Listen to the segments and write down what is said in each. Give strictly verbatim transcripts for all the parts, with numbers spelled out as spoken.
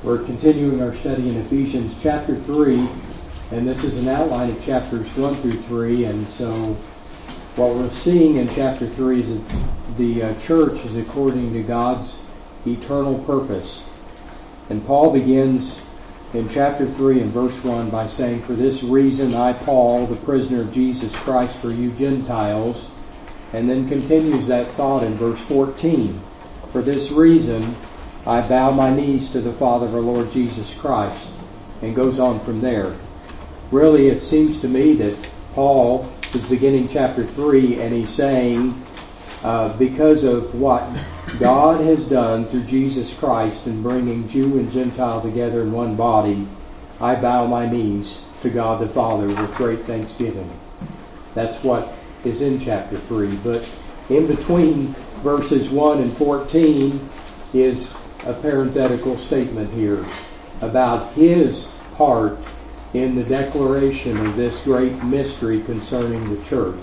We're continuing our study in Ephesians chapter three, and this is an outline of chapters one through three. And so what we're seeing in chapter three is that the uh, church is according to God's eternal purpose. And Paul begins in chapter three and verse one by saying, "For this reason I, Paul, the prisoner of Jesus Christ for you Gentiles," and then continues that thought in verse fourteen, "For this reason I bow my knees to the Father of our Lord Jesus Christ," and goes on from there. Really, it seems to me that Paul is beginning chapter three and he's saying, uh, because of what God has done through Jesus Christ in bringing Jew and Gentile together in one body, I bow my knees to God the Father with great thanksgiving. That's what is in chapter three. But in between verses one and fourteen is a parenthetical statement here about his part in the declaration of this great mystery concerning the church.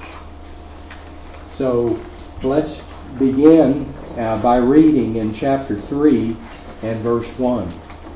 So let's begin uh, by reading in chapter three and verse one.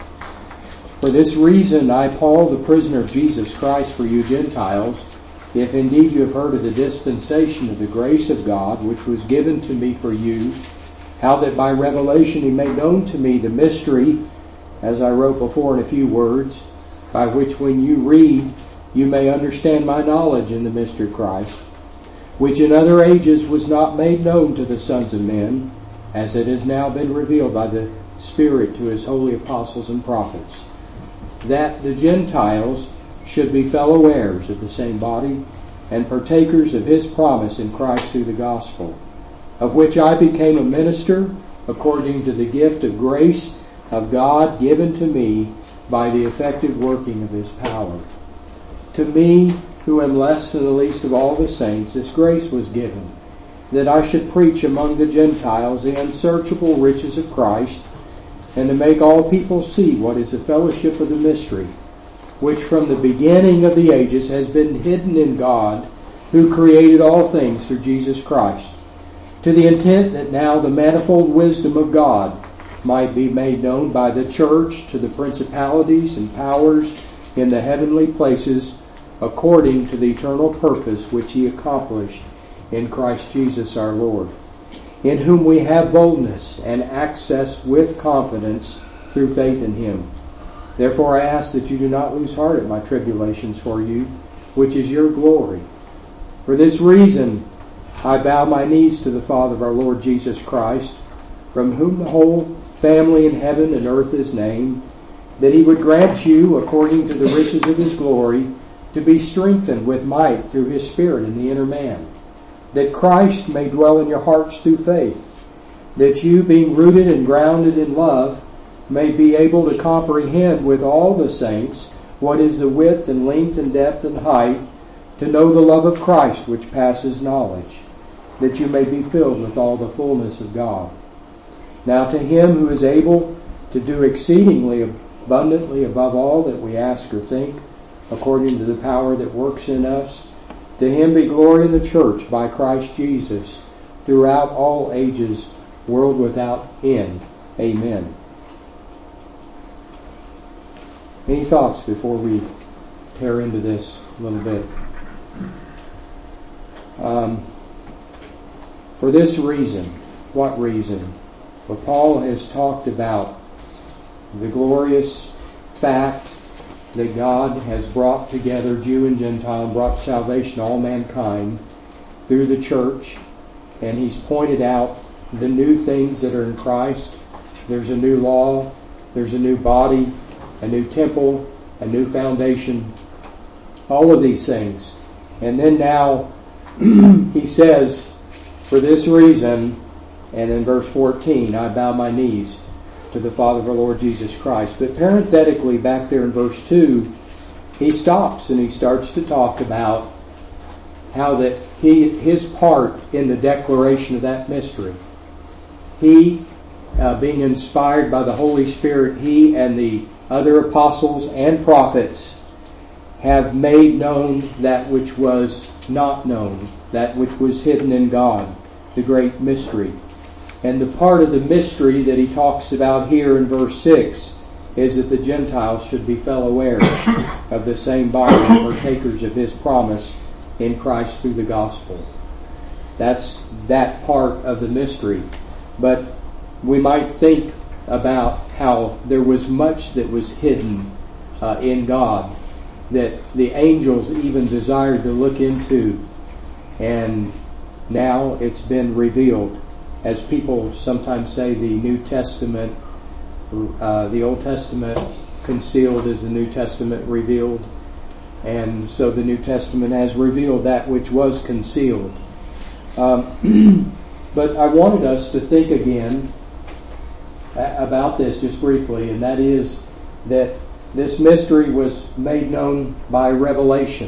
"For this reason I, Paul, the prisoner of Jesus Christ for you Gentiles, if indeed you have heard of the dispensation of the grace of God, which was given to me for you, how that by revelation he made known to me the mystery, as I wrote before in a few words, by which when you read you may understand my knowledge in the mystery of Christ, which in other ages was not made known to the sons of men, as it has now been revealed by the Spirit to his holy apostles and prophets, that the Gentiles should be fellow heirs of the same body, and partakers of his promise in Christ through the gospel, of which I became a minister according to the gift of grace of God given to me by the effective working of his power. To me, who am less than the least of all the saints, this grace was given, that I should preach among the Gentiles the unsearchable riches of Christ, and to make all people see what is the fellowship of the mystery, which from the beginning of the ages has been hidden in God, who created all things through Jesus Christ, to the intent that now the manifold wisdom of God might be made known by the church to the principalities and powers in the heavenly places, according to the eternal purpose which he accomplished in Christ Jesus our Lord, in whom we have boldness and access with confidence through faith in him. Therefore I ask that you do not lose heart at my tribulations for you, which is your glory. For this reason I bow my knees to the Father of our Lord Jesus Christ, from whom the whole family in heaven and earth is named, that he would grant you, according to the riches of his glory, to be strengthened with might through his Spirit in the inner man, that Christ may dwell in your hearts through faith, that you, being rooted and grounded in love, may be able to comprehend with all the saints what is the width and length and depth and height, to know the love of Christ which passes knowledge, that you may be filled with all the fullness of God. Now to him who is able to do exceedingly abundantly above all that we ask or think, according to the power that works in us, to him be glory in the church by Christ Jesus, throughout all ages, world without end. Amen." Any thoughts before we tear into this a little bit? Um, for this reason, what reason? Well, Paul has talked about the glorious fact that God has brought together Jew and Gentile and brought salvation to all mankind through the church. And he's pointed out the new things that are in Christ. There's a new law, there's a new body, a new temple, a new foundation, all of these things. And then now he says, "For this reason," and in verse fourteen, "I bow my knees to the Father of our Lord Jesus Christ." But parenthetically, back there in verse two, he stops and he starts to talk about how that he his part in the declaration of that mystery. He, uh, being inspired by the Holy Spirit, he and the other apostles and prophets have made known that which was not known, that which was hidden in God, the great mystery. And the part of the mystery that he talks about here in verse six is that the Gentiles should be fellow heirs of the same body and partakers of His promise in Christ through the gospel. That's that part of the mystery. But we might think about how there was much that was hidden uh, in God that the angels even desired to look into, and now it's been revealed. As people sometimes say, the New Testament, uh, the Old Testament concealed is the New Testament revealed. And so the New Testament has revealed that which was concealed. Um, but I wanted us to think again about this just briefly, and that is that this mystery was made known by revelation.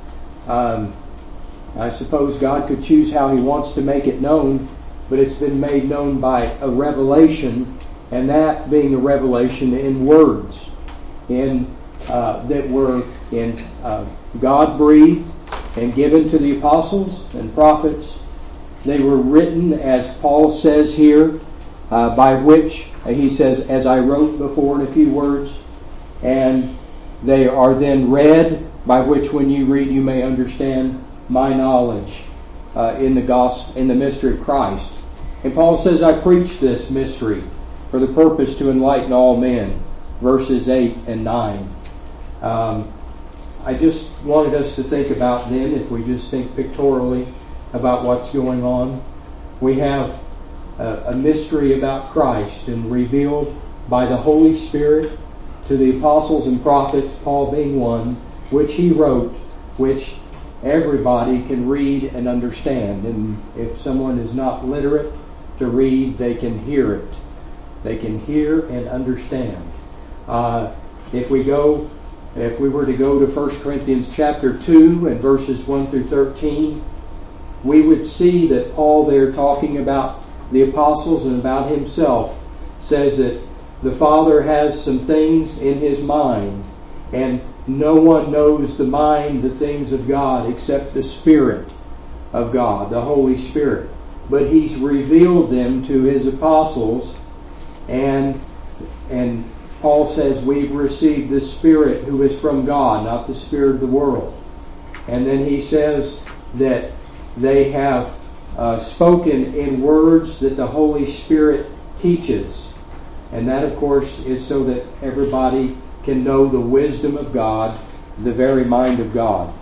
Um, I suppose God could choose how He wants to make it known, but it's been made known by a revelation, and that being a revelation in words, in uh, that were in uh, God-breathed and given to the apostles and prophets. They were written, as Paul says here, uh, by which, he says, as I wrote before in a few words, and they are then read, by which when you read you may understand my knowledge uh, in the gospel, in the mystery of Christ. And Paul says, I preach this mystery for the purpose to enlighten all men, verses eight and nine. Um, I just wanted us to think about then, if we just think pictorially about what's going on. We have a, a mystery about Christ and revealed by the Holy Spirit to the apostles and prophets, Paul being one, which he wrote, which everybody can read and understand. And if someone is not literate to read, they can hear it. They can hear and understand. Uh, if we go, if we were to go to First Corinthians chapter two and verses one through thirteen, we would see that Paul there, talking about the apostles and about himself, says that the Father has some things in His mind, and no one knows the mind, the things of God, except the Spirit of God, the Holy Spirit. But He's revealed them to His apostles, and and Paul says we've received the Spirit who is from God, not the spirit of the world. And then he says that they have uh, spoken in words that the Holy Spirit teaches. And that, of course, is so that everybody can know the wisdom of God, the very mind of God.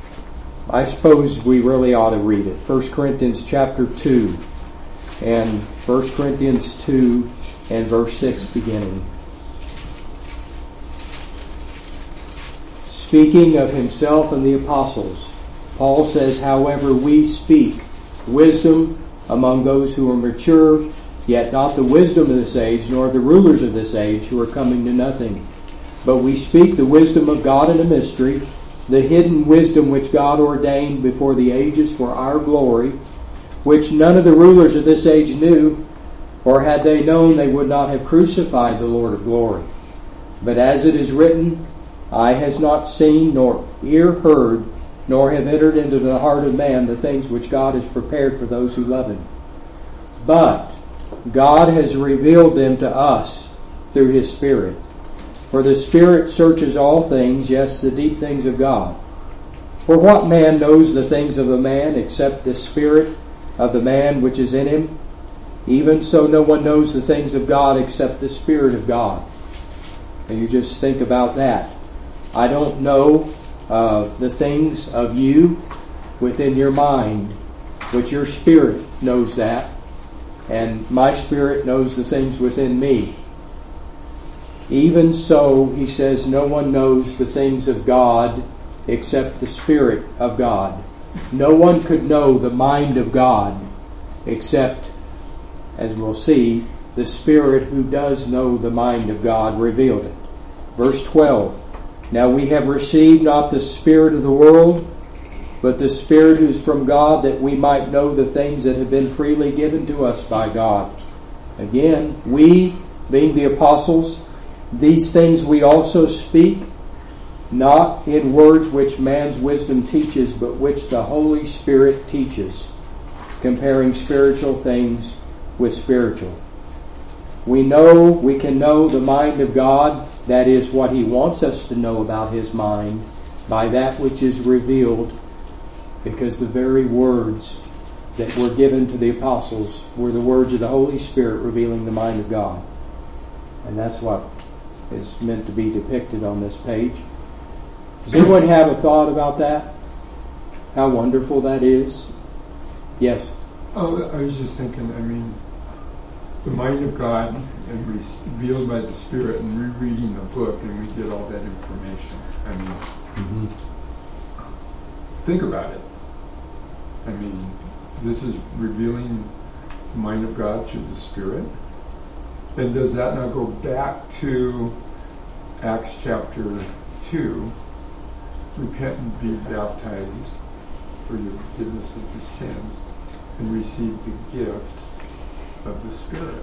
I suppose we really ought to read it. First Corinthians chapter two, and First Corinthians two and verse six beginning. Speaking of himself and the apostles, Paul says, however, we speak wisdom among those who are mature, yet not the wisdom of this age, nor the rulers of this age who are coming to nothing. But we speak the wisdom of God in a mystery, the hidden wisdom which God ordained before the ages for our glory, which none of the rulers of this age knew, for had they known, they would not have crucified the Lord of glory. But as it is written, eye has not seen, nor ear heard, nor have entered into the heart of man the things which God has prepared for those who love Him. But God has revealed them to us through His Spirit. For the Spirit searches all things, yes, the deep things of God. For what man knows the things of a man except the Spirit of the man which is in him? Even so no one knows the things of God except the Spirit of God. And you just think about that. I don't know uh, the things of you within your mind, but your spirit knows that. And my spirit knows the things within me. Even so, he says, no one knows the things of God except the Spirit of God. No one could know the mind of God except, as we'll see, the Spirit who does know the mind of God revealed it. Verse twelve, now we have received not the spirit of the world, but the Spirit who's from God, that we might know the things that have been freely given to us by God. Again, we, being the apostles, these things we also speak, not in words which man's wisdom teaches, but which the Holy Spirit teaches, comparing spiritual things with spiritual. We know, we can know the mind of God, that is what He wants us to know about His mind, by that which is revealed, because the very words that were given to the apostles were the words of the Holy Spirit revealing the mind of God. And that's what is meant to be depicted on this page. Does anyone have a thought about that? How wonderful that is? Yes? Oh, I was just thinking, I mean, the mind of God and revealed by the Spirit, and rereading the book, and we get all that information. I mean, mm-hmm. Think about it. I mean, this is revealing the mind of God through the Spirit. And does that not go back to Acts chapter two? Repent and be baptized for the forgiveness of your sins, and receive the gift of the Spirit.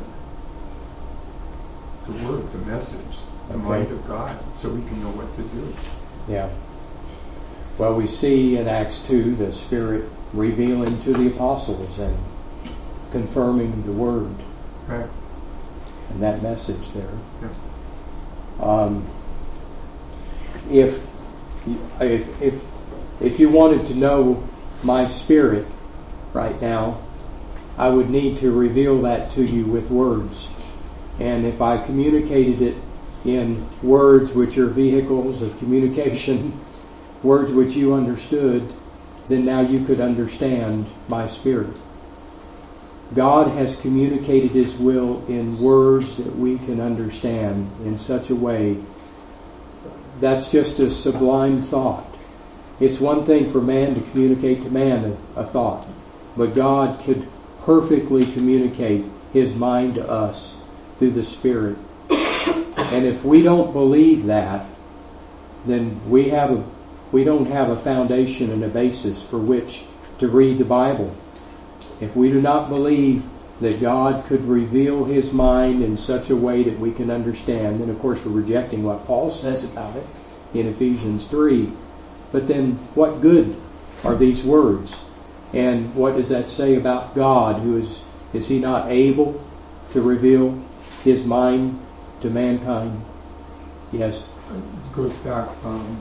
The Word, the message, the okay. mind of God, so we can know what to do. Yeah. Well, we see in Acts two the Spirit revealing to the apostles and confirming the Word. Right. And that message there. Yeah. Um, if, if, if, if you wanted to know my spirit right now, I would need to reveal that to you with words. And if I communicated it in words which are vehicles of communication, words which you understood, then now you could understand my spirit. God has communicated His will in words that we can understand in such a way. That's just a sublime thought. It's one thing for man to communicate to man a, a thought, but God could perfectly communicate His mind to us through the Spirit. And if we don't believe that, then we have a we don't have a foundation and a basis for which to read the Bible. If we do not believe that God could reveal His mind in such a way that we can understand, then of course we're rejecting what Paul says about it in Ephesians three. But then what good are these words? And what does that say about God? Who is, is He not able to reveal His mind to mankind? Yes? It goes back, um,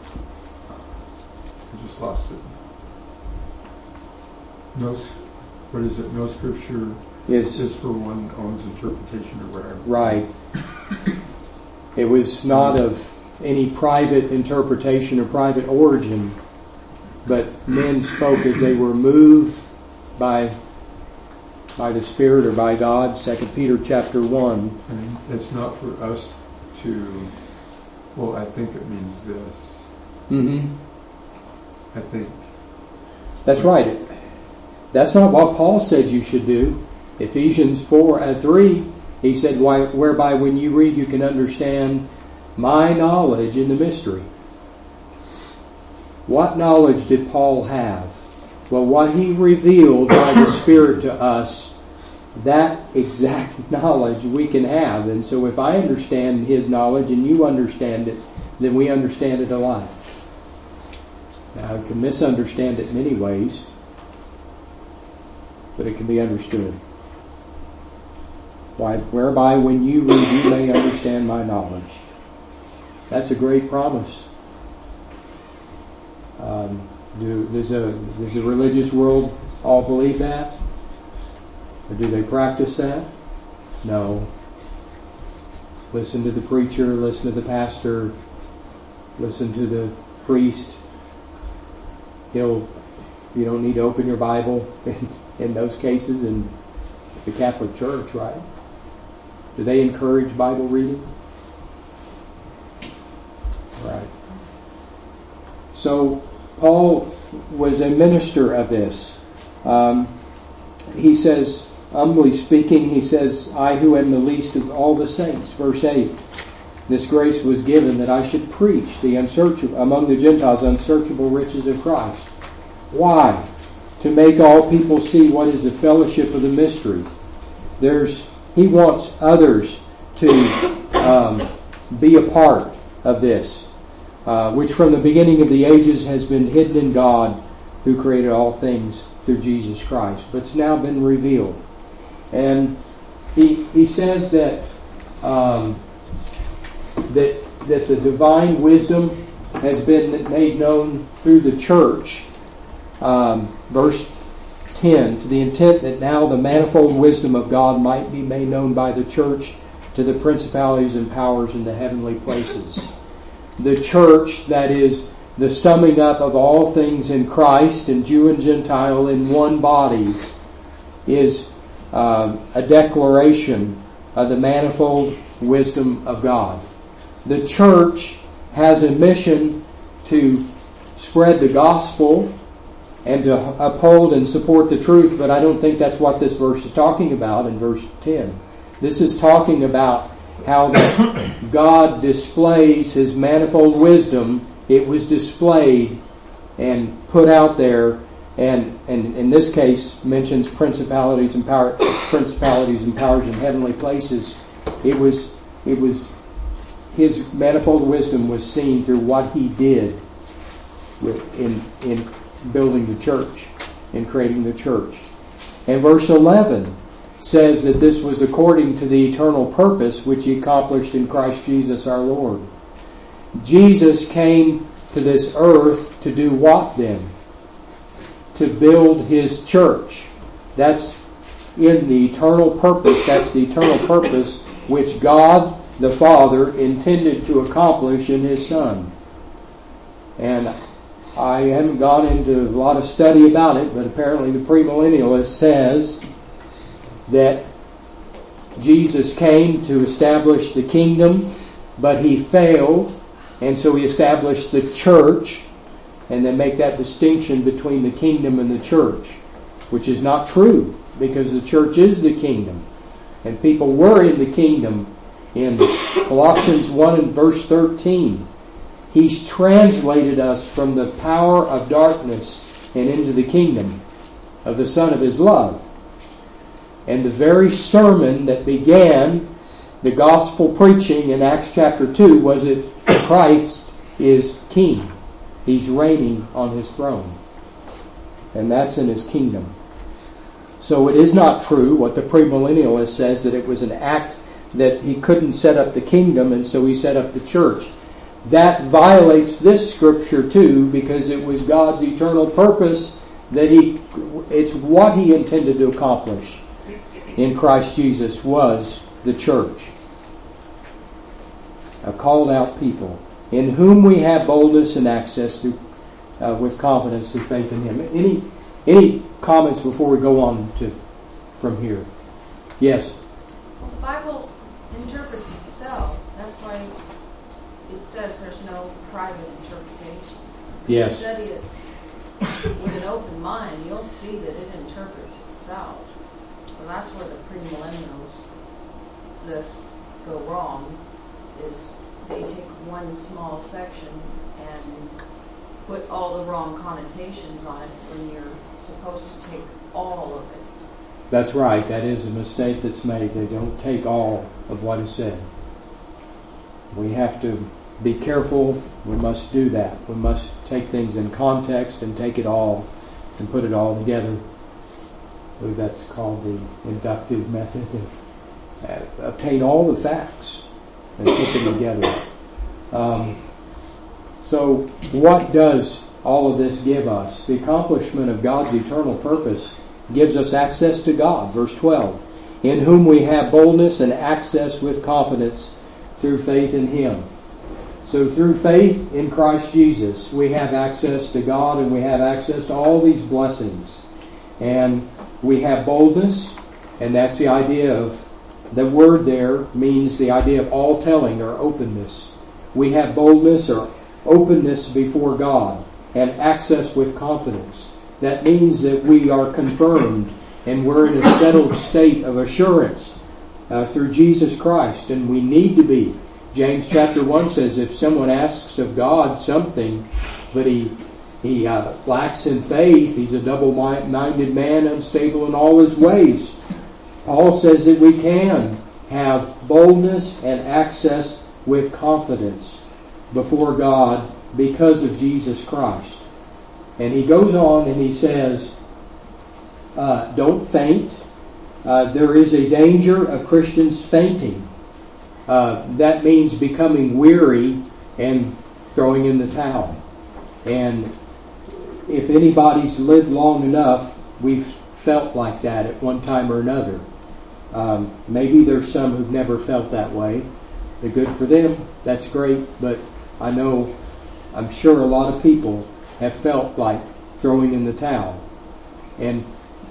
I just lost it. No, what is it? No scripture is, is for one own's interpretation or whatever. Right. It was not of any private interpretation or private origin, but men spoke as they were moved by by the Spirit or by God. Second Peter chapter one. And it's not for us to. Well, I think it means this. Mm-hmm. I think that's right. That's not what Paul said you should do. Ephesians four and three, he said, "Whereby when you read, you can understand my knowledge in the mystery." What knowledge did Paul have? Well, what he revealed by the Spirit to us, that exact knowledge we can have. And so if I understand his knowledge and you understand it, then we understand it alike. Now, I can misunderstand it in many ways, but it can be understood. Why, whereby when you read, you may understand my knowledge. That's a great promise. Um, do, does, a, does the religious world all believe that? Or do they practice that? No. Listen to the preacher, listen to the pastor, listen to the priest. He'll, you don't need to open your Bible in, in those cases in the Catholic Church, right? Do they encourage Bible reading? Right. So Paul was a minister of this. Um, he says, humbly speaking, he says, "I who am the least of all the saints," verse eight, "this grace was given that I should preach the unsearchable among the Gentiles unsearchable riches of Christ." Why? To make all people see what is the fellowship of the mystery. There's he wants others to um, be a part of this, uh, which from the beginning of the ages has been hidden in God, who created all things through Jesus Christ, but it's now been revealed. And he he says that um, that that the divine wisdom has been made known through the church. Um, verse ten, to the intent that now the manifold wisdom of God might be made known by the church to the principalities and powers in the heavenly places. The church, that is the summing up of all things in Christ and Jew and Gentile in one body, is um, a declaration of the manifold wisdom of God. The church has a mission to spread the gospel and to uphold and support the truth, but I don't think that's what this verse is talking about in verse ten. This is talking about how that God displays His manifold wisdom. It was displayed and put out there, and, and in this case mentions principalities and power, principalities and powers in heavenly places. It was it was His manifold wisdom was seen through what He did with, in in building the church, in creating the church. And verse eleven says that this was according to the eternal purpose which He accomplished in Christ Jesus our Lord. Jesus came to this earth to do what then? To build His church. That's in the eternal purpose. That's the eternal purpose which God the Father intended to accomplish in His Son. And I haven't gone into a lot of study about it, but apparently the premillennialist says that Jesus came to establish the kingdom, but He failed, and so He established the church, and then make that distinction between the kingdom and the church, which is not true, because the church is the kingdom, and people were in the kingdom. In Colossians one and verse thirteen, He's translated us from the power of darkness and into the kingdom of the Son of His love. And the very sermon that began the gospel preaching in Acts chapter two was that Christ is King. He's reigning on His throne. And that's in His kingdom. So it is not true what the premillennialist says, that it was an act that He couldn't set up the kingdom and so He set up the church. That violates this scripture too, because it was God's eternal purpose that He, it's what He intended to accomplish in Christ Jesus was the church. A called out people, in whom we have boldness and access to, uh, with confidence through faith in Him. Any any comments before we go on to from here? Yes? Well, the Bible interprets itself. That's why it says there's no private interpretation. Yes. If you study it with an open mind, you'll see that it interprets itself. So that's where the premillennials lists go wrong, is they take one small section and put all the wrong connotations on it when you're supposed to take all of it. That's right. That is a mistake that's made. They don't take all of what is said. We have to be careful. We must do that. We must take things in context and take it all and put it all together. I believe that's called the inductive method of uh, obtain all the facts and put them together. Um, so what does all of this give us? The accomplishment of God's eternal purpose gives us access to God. Verse twelve, in whom we have boldness and access with confidence through faith in Him. So through faith in Christ Jesus, we have access to God and we have access to all these blessings. And we have boldness, and that's the idea of, the word there means the idea of all telling or openness. We have boldness or openness before God and access with confidence. That means that we are confirmed and we're in a settled state of assurance uh, through Jesus Christ, and we need to be. James chapter one says, if someone asks of God something, but he he uh, lacks in faith, he's a double-minded man, unstable in all his ways. Paul says that we can have boldness and access with confidence before God because of Jesus Christ. And he goes on and he says, uh, don't faint. uh, there is a danger of Christians fainting. Uh, that means becoming weary and throwing in the towel. And if anybody's lived long enough, we've felt like that at one time or another. Um, maybe there's some who've never felt that way. They're good for them. That's great. But I know, I'm sure a lot of people have felt like throwing in the towel. And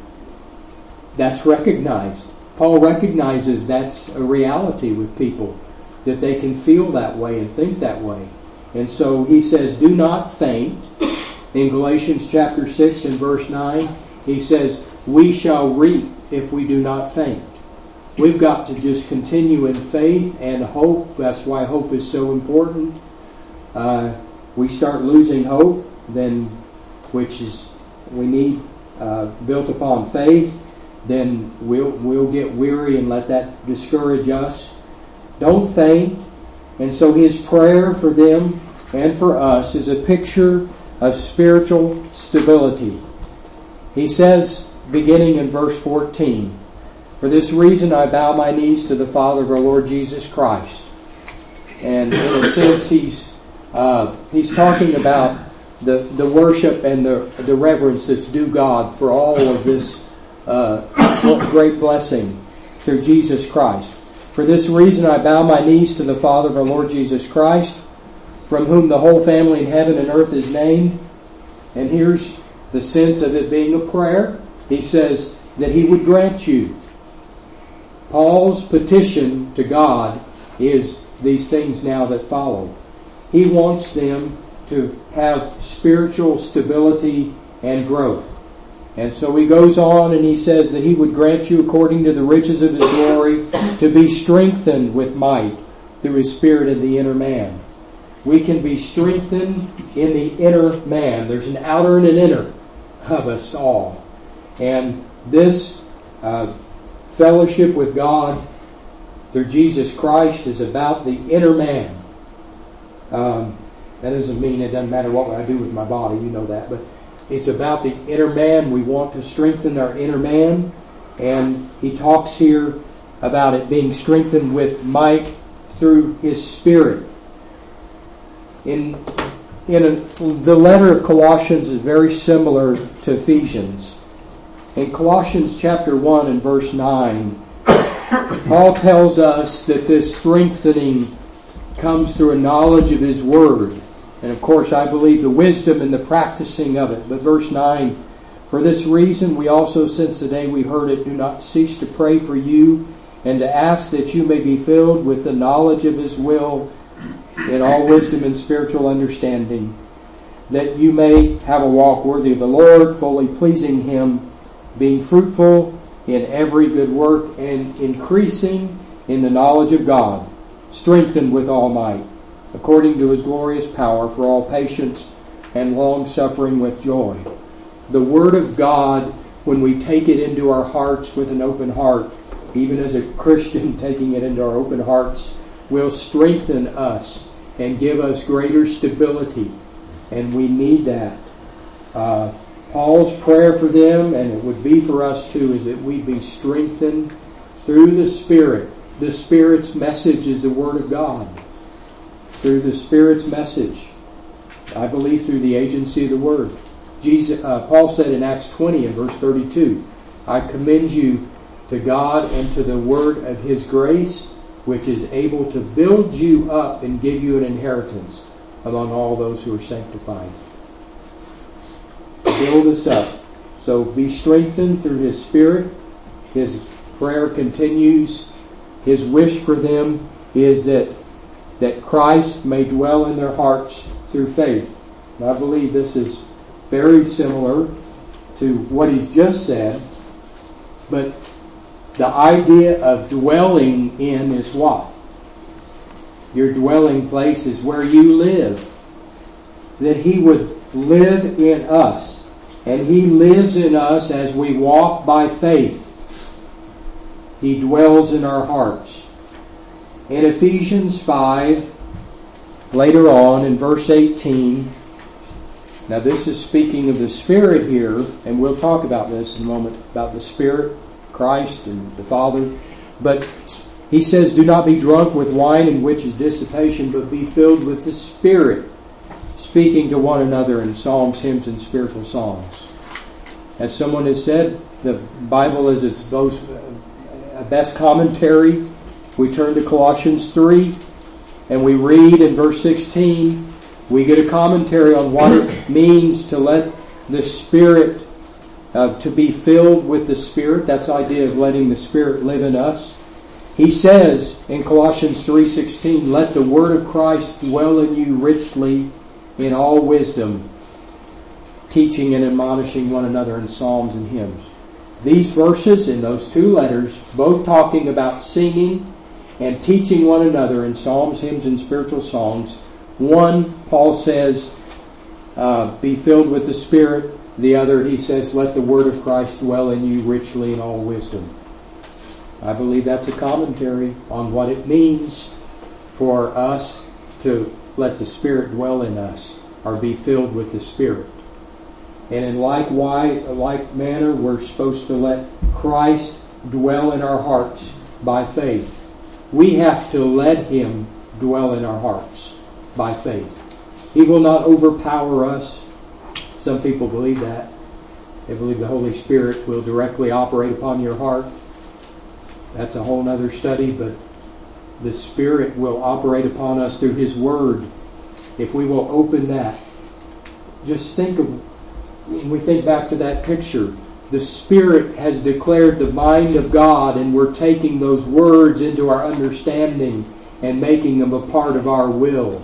that's recognized. Paul recognizes that's a reality with people, that they can feel that way and think that way. And so he says, do not faint. In Galatians chapter six and verse nine, he says, we shall reap if we do not faint. We've got to just continue in faith and hope. That's why hope is so important. Uh, we start losing hope, then, which is we need uh, built upon faith, then we'll we'll get weary and let that discourage us. Don't faint. And so his prayer for them and for us is a picture of spiritual stability. He says, beginning in verse fourteen, for this reason I bow my knees to the Father of our Lord Jesus Christ. And in a sense, he's uh, he's talking about the, the worship and the, the reverence that's due God for all of this uh, great blessing through Jesus Christ. For this reason I bow my knees to the Father of our Lord Jesus Christ, from whom the whole family in heaven and earth is named. And here's the sense of it being a prayer. He says that he would grant you. Paul's petition to God is these things now that follow. He wants them to have spiritual stability and growth. And so he goes on and he says that he would grant you, according to the riches of his glory, to be strengthened with might through his Spirit in the inner man. We can be strengthened in the inner man. There's an outer and an inner of us all. And this uh, fellowship with God through Jesus Christ is about the inner man. Um, that doesn't mean it doesn't matter what I do with my body, you know that, but it's about the inner man. We want to strengthen our inner man, and he talks here about it being strengthened with might through his Spirit. In in a, the letter of Colossians is very similar to Ephesians. In Colossians chapter one and verse nine, Paul tells us that this strengthening comes through a knowledge of his word. And of course, I believe the wisdom and the practicing of it. But verse nine, for this reason we also, since the day we heard it, do not cease to pray for you and to ask that you may be filled with the knowledge of his will in all wisdom and spiritual understanding, that you may have a walk worthy of the Lord, fully pleasing him, being fruitful in every good work and increasing in the knowledge of God, strengthened with all might, according to his glorious power, for all patience and long-suffering with joy. The Word of God, when we take it into our hearts with an open heart, even as a Christian taking it into our open hearts, will strengthen us and give us greater stability. And we need that. Uh, Paul's prayer for them, and it would be for us too, is that we be strengthened through the Spirit. The Spirit's message is the Word of God. Through the Spirit's message, I believe through the agency of the Word. Jesus, uh, Paul said in Acts twenty and verse thirty-two, I commend you to God and to the word of his grace, which is able to build you up and give you an inheritance among all those who are sanctified. Build us up. So be strengthened through his Spirit. His prayer continues. His wish for them is that, that Christ may dwell in their hearts through faith. And I believe this is very similar to what he's just said. But the idea of dwelling in is what? Your dwelling place is where you live. That he would live in us. And he lives in us as we walk by faith. He dwells in our hearts. In Ephesians five, later on in verse eighteen, now this is speaking of the Spirit here, and we'll talk about this in a moment, about the Spirit Christ and the Father. But he says, do not be drunk with wine, in which is dissipation, but be filled with the Spirit, speaking to one another in psalms, hymns, and spiritual songs. As someone has said, the Bible is its most, uh, best commentary. We turn to Colossians three, and we read in verse sixteen, we get a commentary on what it means to let the Spirit, uh, to be filled with the Spirit. That's the idea of letting the Spirit live in us. He says in Colossians three sixteen, let the word of Christ dwell in you richly in all wisdom, teaching and admonishing one another in psalms and hymns. These verses in those two letters, both talking about singing and teaching one another in psalms, hymns, and spiritual songs. One, Paul says, uh, be filled with the Spirit. The other, he says, let the word of Christ dwell in you richly in all wisdom. I believe that's a commentary on what it means for us to let the Spirit dwell in us, or be filled with the Spirit. And in like, like manner, we're supposed to let Christ dwell in our hearts by faith. We have to let Him dwell in our hearts by faith. He will not overpower us. Some people believe that. They believe the Holy Spirit will directly operate upon your heart. That's a whole other study, but the Spirit will operate upon us through His Word if we will open that. Just think of, when we think back to that picture, the Spirit has declared the mind of God, and we're taking those words into our understanding and making them a part of our will.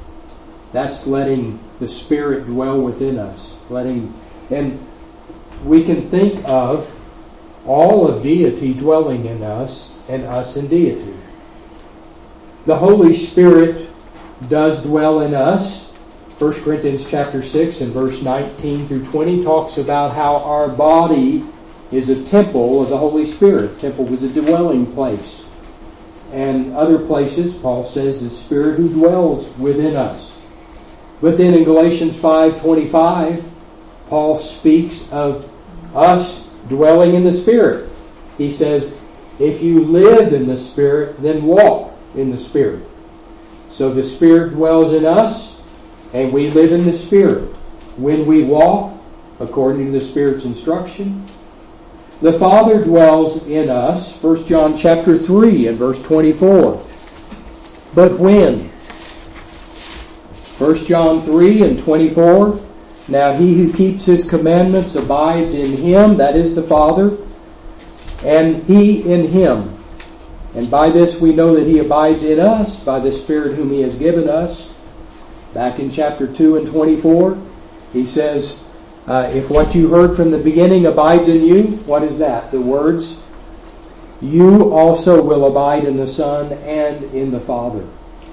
That's letting the Spirit dwell within us. Letting, and we can think of all of deity dwelling in us and us in deity. The Holy Spirit does dwell in us. First Corinthians chapter six and verse nineteen through twenty talks about how our body is a temple of the Holy Spirit. The temple was a dwelling place. And other places, Paul says, the Spirit who dwells within us. But then in Galatians five twenty-five, Paul speaks of us dwelling in the Spirit. He says, if you live in the Spirit, then walk in the Spirit. So the Spirit dwells in us, and we live in the Spirit. When we walk, according to the Spirit's instruction, the Father dwells in us. First John chapter three and verse twenty-four. But when? First John three and twenty-four. Now he who keeps His commandments abides in Him, that is the Father, and He in Him. And by this we know that He abides in us, by the Spirit whom He has given us. Back in chapter two and twenty-four, he says, uh, if what you heard from the beginning abides in you, what is that? The words, you also will abide in the Son and in the Father.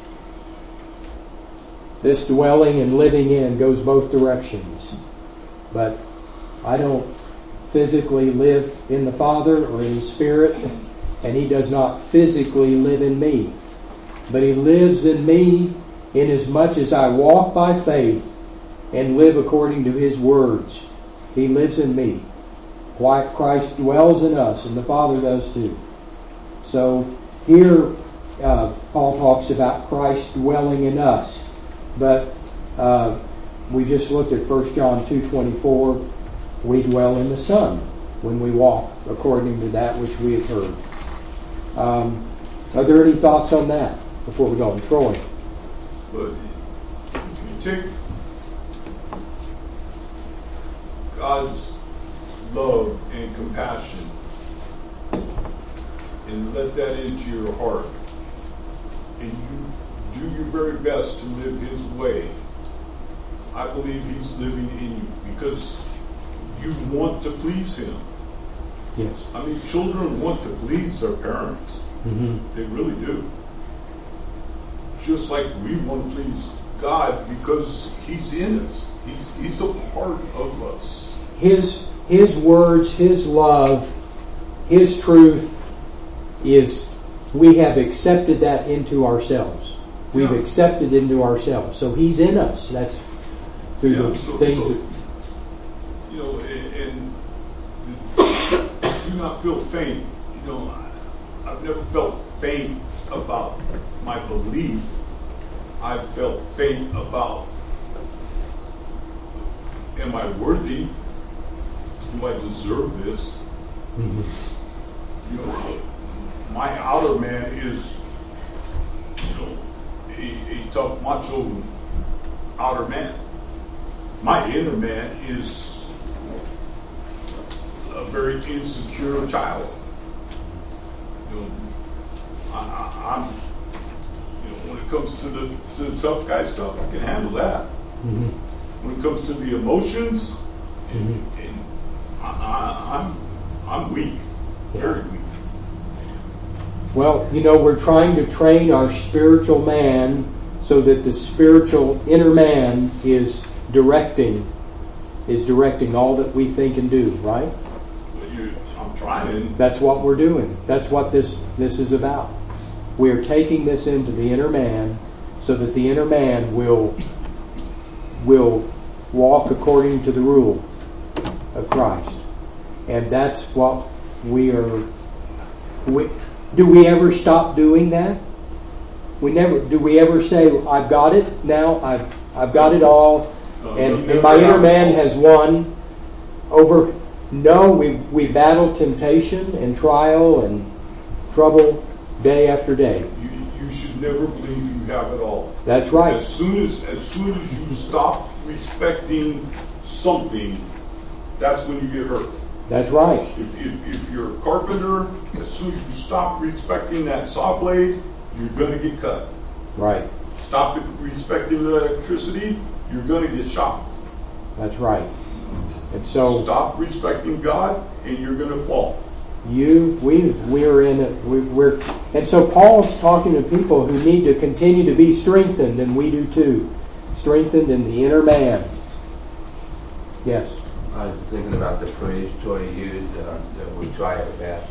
This dwelling and living in goes both directions. But I don't physically live in the Father or in the Spirit, and He does not physically live in me. But He lives in me inasmuch as I walk by faith and live according to His words. He lives in me. Christ dwells in us, and the Father does too. So here uh, Paul talks about Christ dwelling in us. But uh, we just looked at First John two twenty-four. We dwell in the Son when we walk according to that which we have heard. Um, are there any thoughts on that before we go on? Troy? But if you take God's love and compassion and let that into your heart, and you do your very best to live His way, I believe He's living in you because you want to please Him. Yes. I mean, children want to please their parents. Mm-hmm. They really do. Just like we want to please God because He's in us. He's He's a part of us. His His words, His love, His truth is, we have accepted that into ourselves. We've Yeah. accepted into ourselves. So He's in us. That's through Yeah, the so- things so- that... You know, and, and the, do not feel faint. You know, I, I've never felt faint about my belief. I've felt faint about, am I worthy? Do I deserve this? Mm-hmm. You know, my outer man is, you know, a, a tough, macho outer man. My inner man is a very insecure child. You know, I, I, I'm, you know, when it comes to the to the tough guy stuff, I can handle that. Mm-hmm. When it comes to the emotions, and, Mm-hmm. and I, I, I'm I'm weak, very weak. Well, you know, we're trying to train our spiritual man so that the spiritual inner man is directing, is directing all that we think and do, right? But you, I'm trying. That's what we're doing. That's what this, this is about. We're taking this into the inner man so that the inner man will, will walk according to the rule of Christ. And that's what we are... We, do we ever stop doing that? We never. Do we ever say, "I've got it now. I've I've got it all, and, and my inner man has won over"? No, we we battle temptation and trial and trouble day after day. You, you should never believe you have it all. That's right. As soon as as soon as you stop respecting something, that's when you get hurt. That's right. If, if, if you're a carpenter, as soon as you stop respecting that saw blade, you're going to get cut. Right. Stop respecting electricity, you're going to get shocked. That's right. And so Stop respecting God, and you're going to fall. you, we, we're in it. We, we're, and so Paul's talking to people who need to continue to be strengthened, and we do too. Strengthened in the inner man. Yes. I was thinking about the phrase Troy used, uh, that we try our best,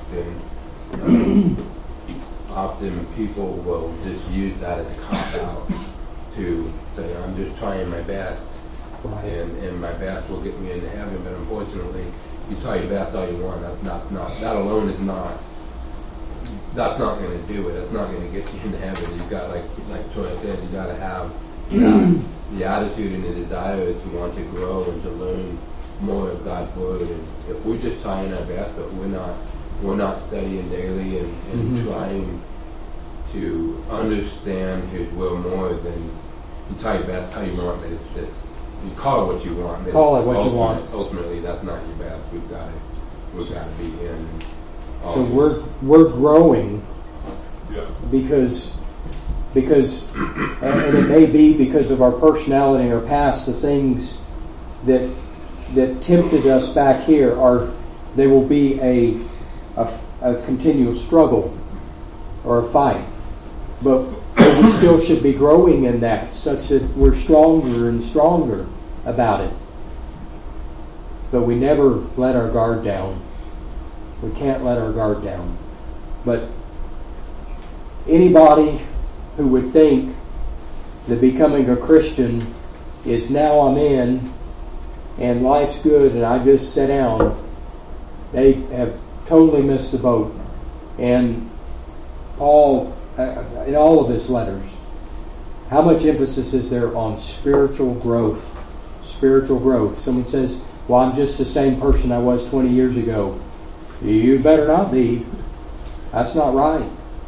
and uh, often people will just use that as a cop-out to say, I'm just trying my best, Right. and, and my best will get me into heaven, but unfortunately, you try your best all you want, that's not, not that alone is not, that's not going to do it, that's not going to get you into heaven. You've got, like, like Troy said, you got to have uh, the attitude and the desire to want to grow and to learn more of God's word. And if we're just trying our best, but we're not we're not studying daily and, and Mm-hmm. trying to understand His will more than you try your best how you want, but it's just you call it what you want. but Call it what you ultimately- want. Ultimately, that's not your best. We've got to we've got to be in. And all So of it. we're we're growing Yeah. because because and, and it may be because of our personality and our past, the things that that tempted us back here are they will be a a, a continual struggle or a fight, but, but we still should be growing in that, such that we're stronger and stronger about it. But we never let our guard down. We can't let our guard down. But anybody who would think that becoming a Christian is now I'm in and life's good and I just sit down, they have totally missed the boat. And Paul, uh, in all of his letters, how much emphasis is there on spiritual growth? Spiritual growth. Someone says, well, I'm just the same person I was twenty years ago. You better not be. That's not right.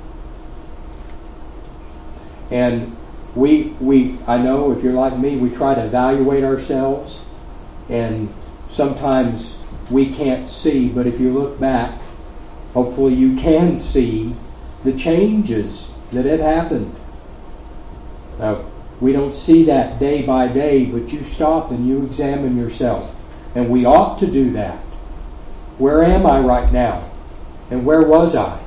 And we, we, I know if you're like me, we try to evaluate ourselves, and sometimes we can't see, but if you look back, hopefully you can see the changes that have happened. Now, we don't see that day by day, but you stop and you examine yourself. And we ought to do that. Where am I right now? And where was I?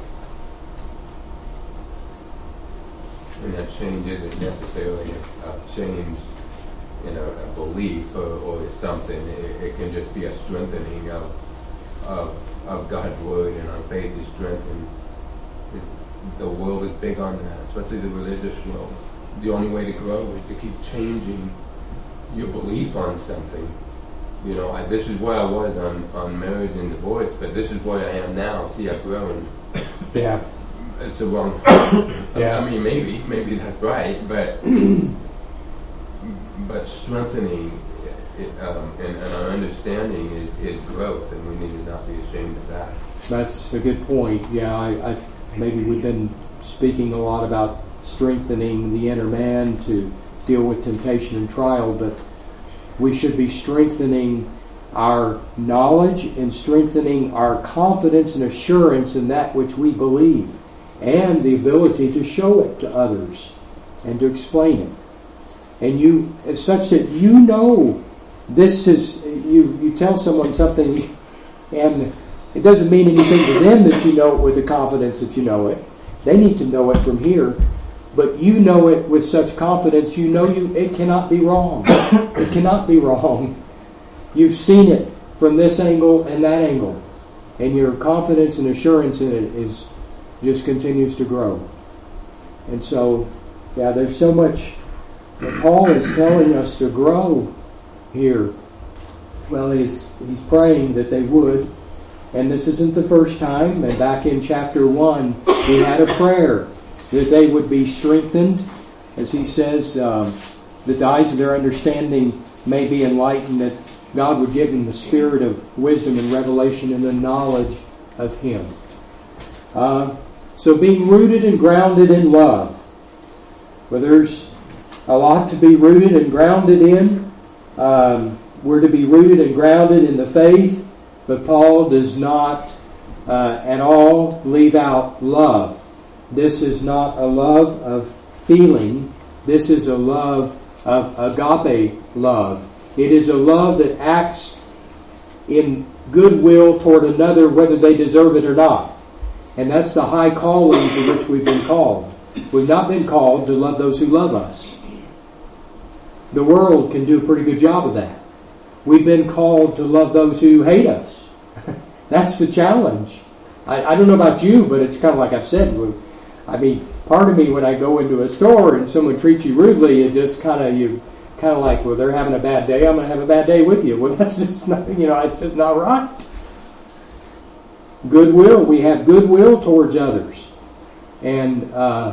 And that change isn't necessarily a, a change in a, a belief or, or something. It, it can just be a strengthening of, of of God's word, and our faith is strengthened. It, the world is big on that, especially the religious world. The only way to grow is to keep changing your belief on something. you know, I, this is where I was on, on marriage and divorce, but this is where I am now. See, I've grown. Yeah. It's the wrong. Yeah. I mean, maybe, maybe that's right, but but strengthening it, um, and, and our understanding is, is growth, and we need to not be ashamed of that. That's a good point. Yeah, I, I've, maybe we've been speaking a lot about strengthening the inner man to deal with temptation and trial, but we should be strengthening our knowledge and strengthening our confidence and assurance in that which we believe, and the ability to show it to others and to explain it. And you, it's such that you know this is, you, you tell someone something and it doesn't mean anything to them that you know it with the confidence that you know it. They need to know it from here. But you know it with such confidence, you know you it cannot be wrong. It cannot be wrong. You've seen it from this angle and that angle. And your confidence and assurance in it is just continues to grow. And so, yeah, there's so much that Paul is telling us to grow here. Well, he's he's praying that they would. And this isn't the first time. And back in chapter one, he had a prayer that they would be strengthened, as he says, um, that the eyes of their understanding may be enlightened, that God would give them the spirit of wisdom and revelation and the knowledge of Him. Uh, so being rooted and grounded in love. Well, there's a lot to be rooted and grounded in. Um, we're to be rooted and grounded in the faith, but Paul does not uh, at all leave out love. This is not a love of feeling. This is a love of agape love. It is a love that acts in goodwill toward another whether they deserve it or not. And that's the high calling to which we've been called. We've not been called to love those who love us. The world can do a pretty good job of that. We've been called to love those who hate us. That's the challenge. I, I don't know about you, but it's kind of like I've said. I mean, part of me when I go into a store and someone treats you rudely, it just kind of, you kind of like, well, they're having a bad day, I'm going to have a bad day with you. Well, that's just not, you know, it's just not right. Goodwill, we have goodwill towards others. And uh,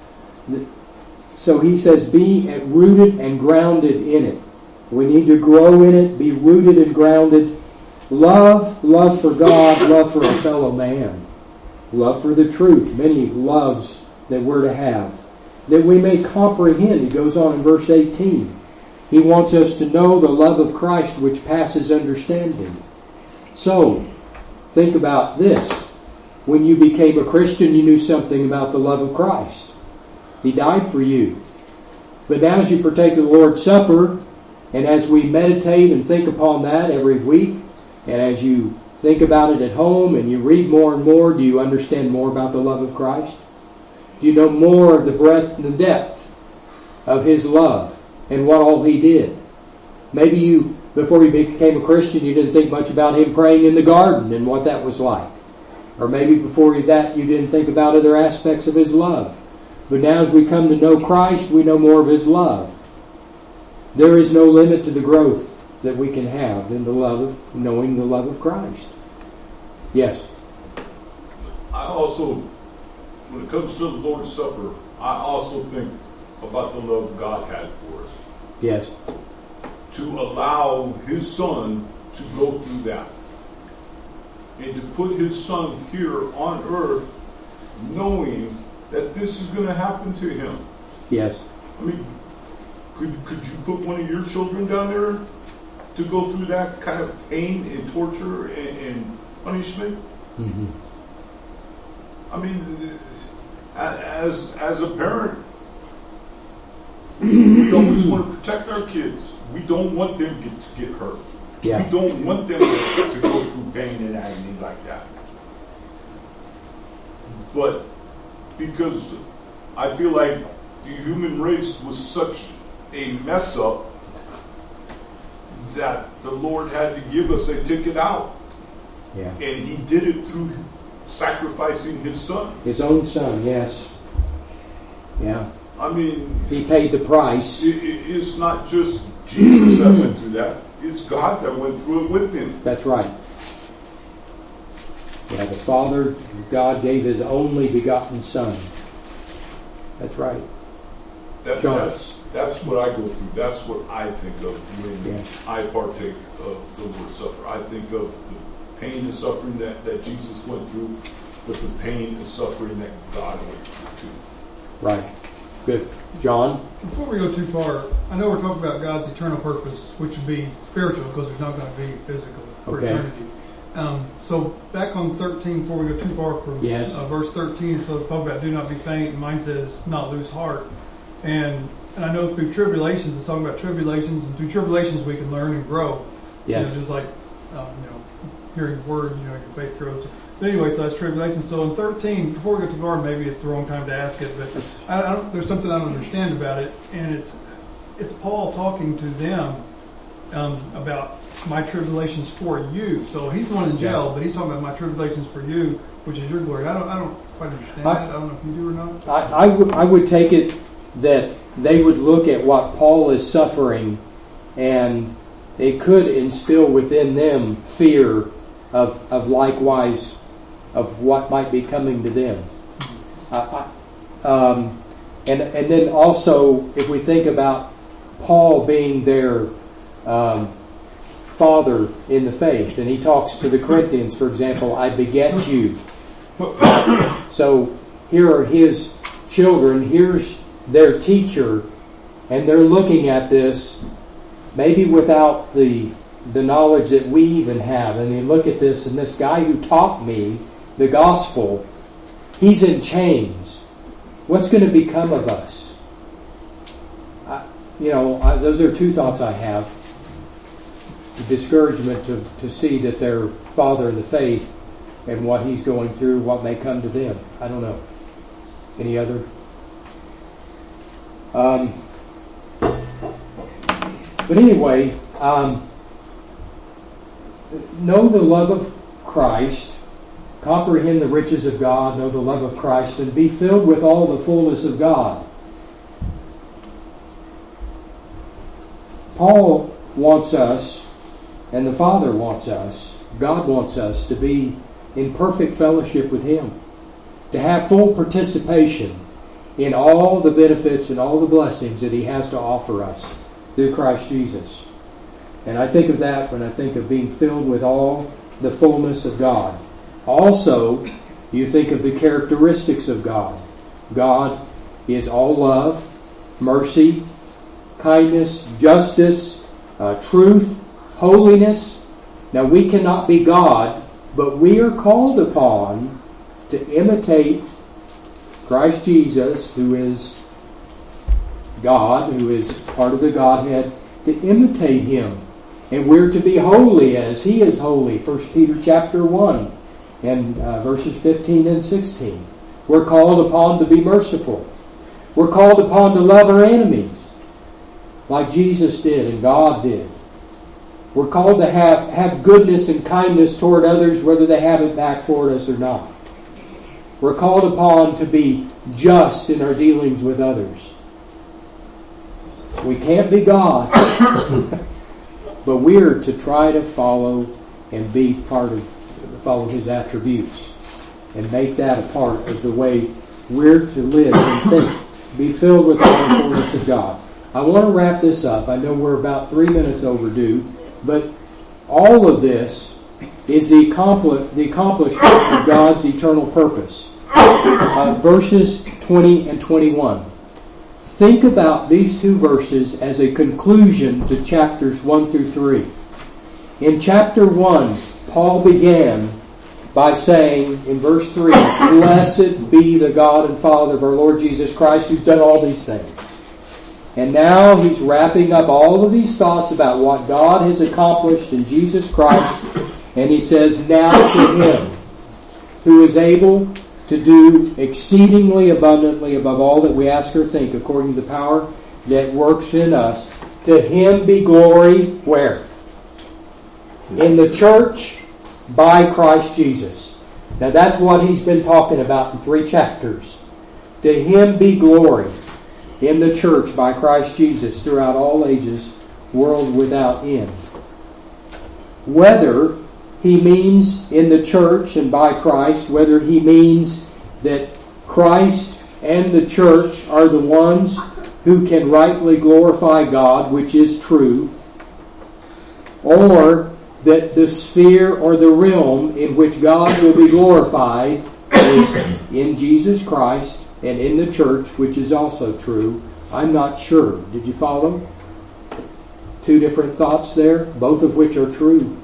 so he says, be rooted and grounded in it. We need to grow in it, be rooted and grounded. Love, love for God, love for a fellow man. Love for the truth, many loves that we're to have. That we may comprehend, he goes on in verse eighteen. He wants us to know the love of Christ which passes understanding. So, think about this. When you became a Christian, you knew something about the love of Christ. He died for you. But now as you partake of the Lord's Supper, and as we meditate and think upon that every week, and as you think about it at home and you read more and more, do you understand more about the love of Christ? Do you know more of the breadth and the depth of His love and what all He did? Maybe you, before you became a Christian, you didn't think much about Him praying in the garden and what that was like. Or maybe before that you didn't think about other aspects of His love. But now as we come to know Christ, we know more of His love. There is no limit to the growth that we can have in the love of knowing the love of Christ. Yes. I also, when it comes to the Lord's Supper, I also think about the love God had for us. Yes. To allow His Son to go through that. And to put His Son here on earth knowing that this is going to happen to Him. Yes. I mean, could, could you put one of your children down there to go through that kind of pain and torture and, and punishment? Mm-hmm. I mean, as as a parent, we always want to protect our kids. We don't want them get, to get hurt. Yeah. We don't want them to, to go through pain and agony like that. But because I feel like the human race was such a mess up that the Lord had to give us a ticket out. Yeah. And He did it through sacrificing His Son. His own Son, yes. Yeah. I mean, He paid the price. it, it, it's not just Jesus that went through that. It's God that went through it with him. That's right. Yeah, the Father, God gave His only begotten Son. That's right. That, John. that's that's what I go through. That's what I think of when Yeah. I partake of the word suffer. I think of the pain and suffering that, that Jesus went through, but the pain and suffering that God went through too. Right. Good. John? Before we go too far, I know we're talking about God's eternal purpose, which would be spiritual because there's not going to be physical for Okay. eternity. Um, so back on thirteen, before we go too far from Yes. uh, verse thirteen, so it's talking about do not be faint, and mine says not lose heart. And and I know through tribulations, it's talking about tribulations, and through tribulations we can learn and grow. Yes. You know, just like um, you know, hearing the word, you know, your faith grows. But anyway, so that's tribulation. So in thirteen, before we go too far, maybe it's the wrong time to ask it, but I, I don't, there's something I don't understand about it, and it's it's Paul talking to them um, about my tribulations for you. So he's the one in jail, but he's talking about my tribulations for you, which is your glory. I don't, I don't quite understand I, that. I don't know if you do or not. I, I, w- I would take it that they would look at what Paul is suffering, and it could instill within them fear of, of likewise of what might be coming to them. I, I, um, and and then also, if we think about Paul being their um, father in the faith, and he talks to the Corinthians, for example, I beget you. So here are his children, here's their teacher, and they're looking at this maybe without the the knowledge that we even have, and they look at this, and this guy who taught me the gospel, he's in chains. What's going to become of us? I, you know, I, those are two thoughts I have. The discouragement to, to see that their father in the faith and what he's going through, what may come to them. I don't know. Any other? Um, but anyway, um, know the love of Christ, comprehend the riches of God, know the love of Christ, and be filled with all the fullness of God. Paul wants us, and the Father wants us, God wants us to be in perfect fellowship with Him, to have full participation in all the benefits and all the blessings that He has to offer us through Christ Jesus. And I think of that when I think of being filled with all the fullness of God. Also, you think of the characteristics of God. God is all love, mercy, kindness, justice, uh, truth, holiness. Now, we cannot be God, but we are called upon to imitate Christ Jesus, who is God, who is part of the Godhead, to imitate Him. And we're to be holy as He is holy. First Peter chapter one and uh, verses fifteen and sixteen. We're called upon to be merciful. We're called upon to love our enemies, like Jesus did and God did. We're called to have, have goodness and kindness toward others, whether they have it back toward us or not. We're called upon to be just in our dealings with others. We can't be God, but we're to try to follow and be part of, follow His attributes and make that a part of the way we're to live and think. Be filled with all the fullness of God. I want to wrap this up. I know we're about three minutes overdue, but all of this is the, accompli- the accomplishment of God's eternal purpose. Uh, verses twenty and twenty-one. Think about these two verses as a conclusion to chapters one through three. In chapter one, Paul began by saying in verse three, Blessed be the God and Father of our Lord Jesus Christ, who's done all these things. And now he's wrapping up all of these thoughts about what God has accomplished in Jesus Christ. And he says, Now to Him who is able to do exceedingly abundantly above all that we ask or think, according to the power that works in us. To Him be glory, where? In the church, by Christ Jesus. Now that's what he's been talking about in three chapters. To Him be glory in the church by Christ Jesus throughout all ages, world without end. Whether he means in the church and by Christ, whether he means that Christ and the church are the ones who can rightly glorify God, which is true, or that the sphere or the realm in which God will be glorified is in Jesus Christ and in the church, which is also true. I'm not sure. Did you follow? Two different thoughts there, both of which are true.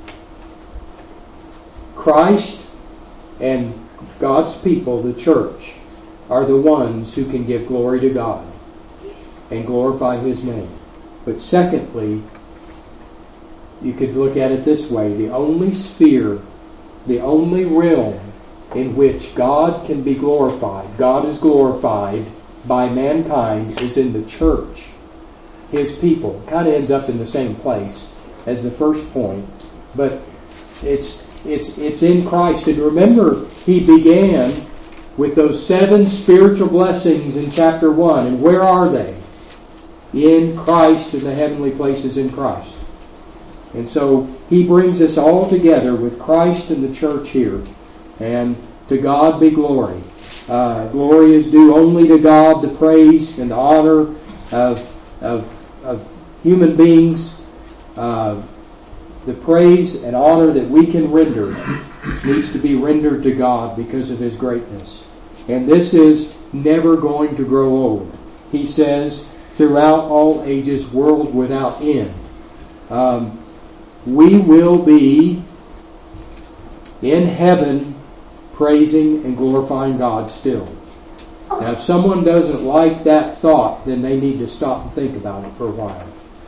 Christ and God's people, the church, are the ones who can give glory to God and glorify His name. But secondly, you could look at it this way. The only sphere, the only realm in which God can be glorified, God is glorified by mankind, is in the church. His people. Kind of ends up in the same place as the first point. But it's it's it's in Christ. And remember, He began with those seven spiritual blessings in chapter one. And where are they? In Christ, in the heavenly places in Christ. And so He brings us all together with Christ and the church here. And to God be glory. Uh, glory is due only to God, the praise and the honor of, of, of human beings. Uh, the praise and honor that we can render needs to be rendered to God because of His greatness. And this is never going to grow old. He says, throughout all ages, world without end. Um, we will be in heaven praising and glorifying God still. Now, if someone doesn't like that thought, then they need to stop and think about it for a while.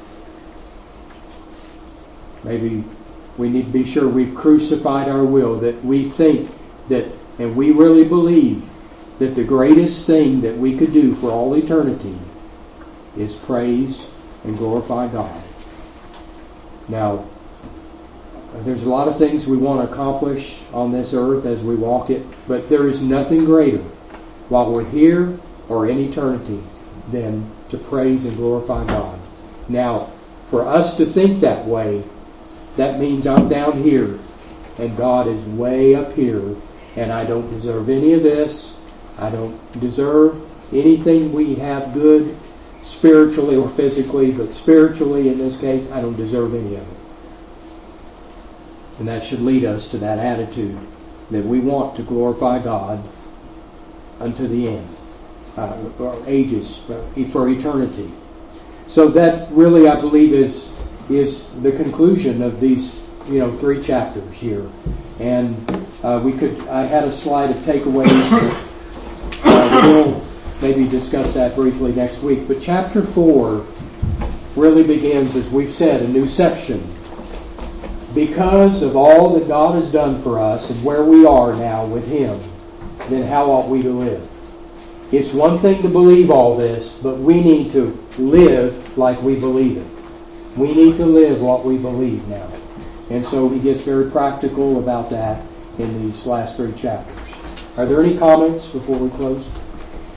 Maybe we need to be sure we've crucified our will, that we think that, and we really believe that the greatest thing that we could do for all eternity is praise and glorify God. Now, there's a lot of things we want to accomplish on this earth as we walk it, but there is nothing greater while we're here or in eternity than to praise and glorify God. Now, for us to think that way, that means I'm down here and God is way up here, and I don't deserve any of this. I don't deserve anything we have good spiritually or physically, but spiritually in this case, I don't deserve any of it. And that should lead us to that attitude that we want to glorify God unto the end, uh, or ages, for eternity. So that really, I believe, is is the conclusion of these, you know, three chapters here. And uh, we could, I had a slide of takeaways, but uh, we'll maybe discuss that briefly next week. But chapter four really begins, as we've said, a new section. Because of all that God has done for us and where we are now with Him, then how ought we to live? It's one thing to believe all this, but we need to live like we believe it. We need to live what we believe now. And so he gets very practical about that in these last three chapters. Are there any comments before we close?